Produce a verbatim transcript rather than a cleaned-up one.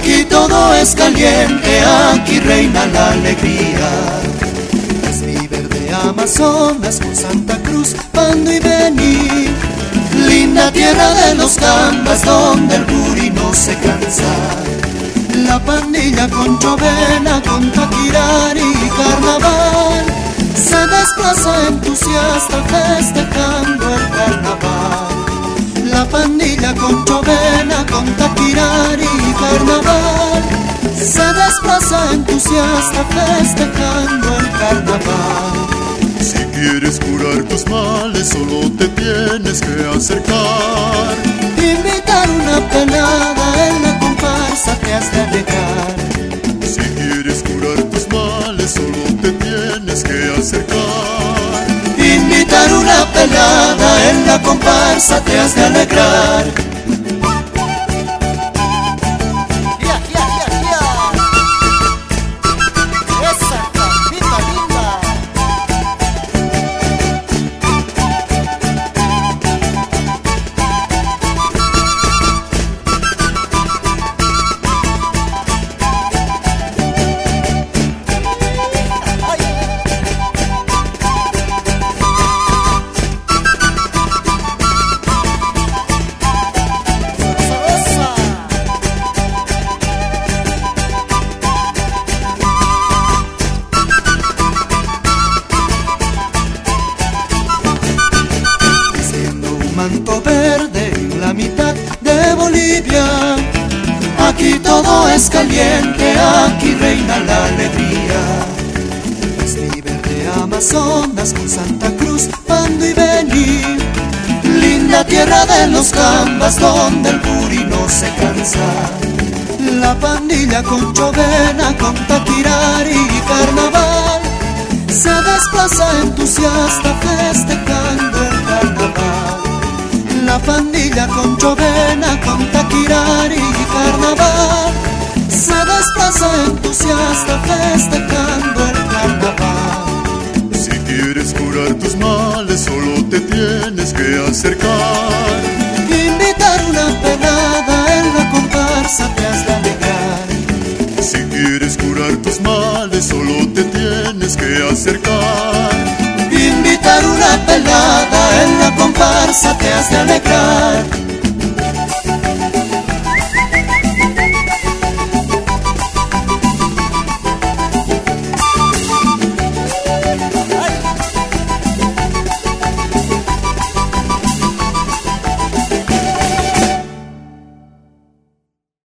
Aquí todo es caliente, aquí reina la alegría. Es mi verde Amazonas con Santa Cruz, Pando y Beni. Linda tierra de los Cambas donde el buri no se cansa. La pandilla con Chovena, con Taquirari y carnaval se desplaza entusiasta festejando el carnaval. La pandilla con Chovena, con Taquirari y carnaval se desplaza entusiasta festejando el carnaval. Si quieres curar tus males solo te tienes que acercar. Invitar una pelada en la comparsa te has de alegrar. Si quieres curar tus males solo te tienes que acercar. Invitar una pelada en la comparsa te has de alegrar. ¡Ya, ya, ya, ya! ¡Esa capita linda! Manto verde en la mitad de Bolivia. Aquí todo es caliente, aquí reina la alegría. Es mi verde Amazonas con Santa Cruz, Pando y Beni. Linda tierra de los Cambas donde el buri no se cansa. La pandilla con Chovena, con Taquirari y carnaval se desplaza entusiasta festejando el carnaval. La pandilla con Chovena, con Taquirari y carnaval se desplaza entusiasta festejando el carnaval. Si quieres curar tus males solo te tienes que acercar. Invitar una pelada en la comparsa te has de alegrar. Si quieres curar tus males solo te tienes que acercar. Invitar una pelada en la comparsa te has de alegrar.